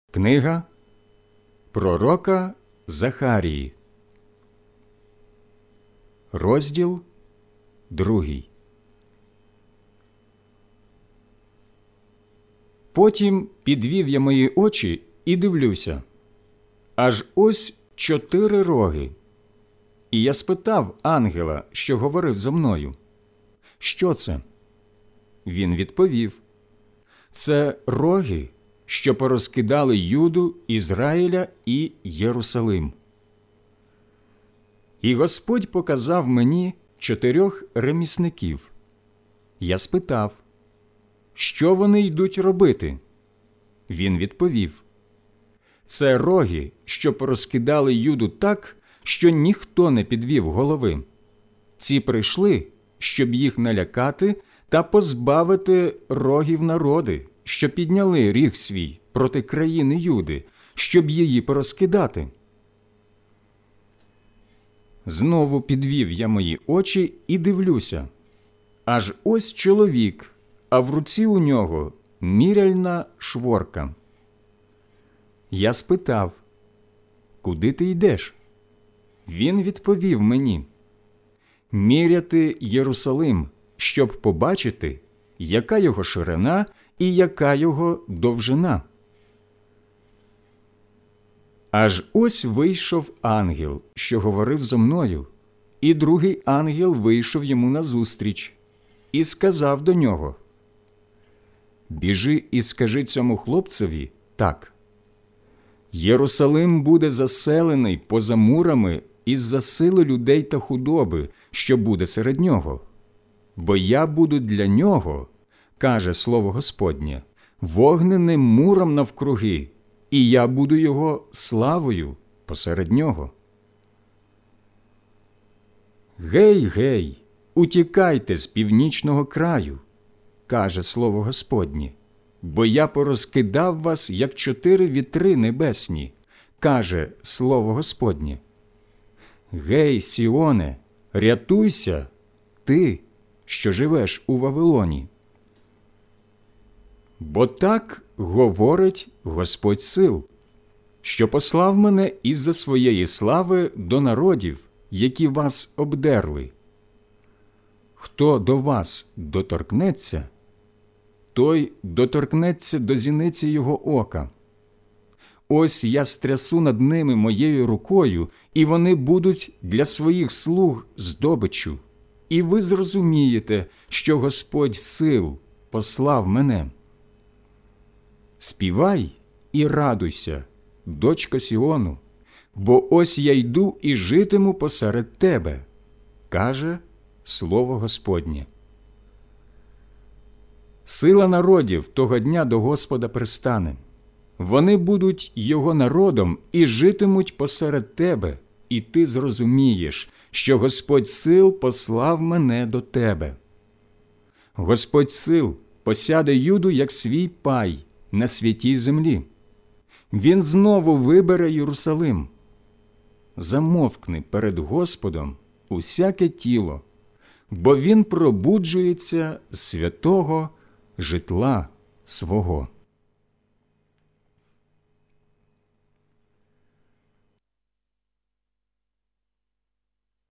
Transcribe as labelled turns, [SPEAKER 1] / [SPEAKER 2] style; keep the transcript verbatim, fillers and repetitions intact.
[SPEAKER 1] Книга пророка Захарії, розділ другий. Потім підвів я мої очі і дивлюся, аж ось чотири роги. І я спитав ангела, що говорив зо мною: «Що це?» Він відповів: «Це роги, що порозкидали Юду, Ізраїля і Єрусалим». І Господь показав мені чотирьох ремісників. Я спитав: «Що вони йдуть робити?» Він відповів: «Це роги, що порозкидали Юду так, що ніхто не підвів голови. Ці прийшли, щоб їх налякати та позбавити рогів народи, що підняли ріг свій проти країни Юди, щоб її порозкидати». Знову підвів я мої очі і дивлюся, аж ось чоловік, а в руці у нього міряльна шворка. Я спитав: «Куди ти йдеш?» Він відповів мені: «Міряти Єрусалим, щоб побачити, яка його ширина і яка його довжина». Аж ось вийшов ангел, що говорив зо мною, і другий ангел вийшов йому назустріч і сказав до нього: «Біжи і скажи цьому хлопцеві так: Єрусалим буде заселений поза мурами із-за сили людей та худоби, що буде серед нього. Бо я буду для нього, каже слово Господнє, вогненим муром навкруги, і я буду його славою посеред нього». «Гей, гей, утікайте з північного краю, каже слово Господнє, бо я порозкидав вас, як чотири вітри небесні, каже слово Господнє. Гей, Сіоне, рятуйся, ти, що живеш у Вавилоні. Бо так говорить Господь сил, що послав мене із-за своєї слави до народів, які вас обдерли. Хто до вас доторкнеться, той доторкнеться до зіниці його ока. Ось я стрясу над ними моєю рукою, і вони будуть для своїх слуг здобиччю. І ви зрозумієте, що Господь сил послав мене. Співай і радуйся, дочко Сіону, бо ось я йду і житиму посеред тебе, каже слово Господнє. Сила народів того дня до Господа пристане. Вони будуть його народом і житимуть посеред тебе, і ти зрозумієш, що Господь сил послав мене до тебе. Господь сил посяде Юду як свій пай на святій землі. Він знову вибере Єрусалим. Замовкни перед Господом усяке тіло, бо він пробуджується з святого житла свого.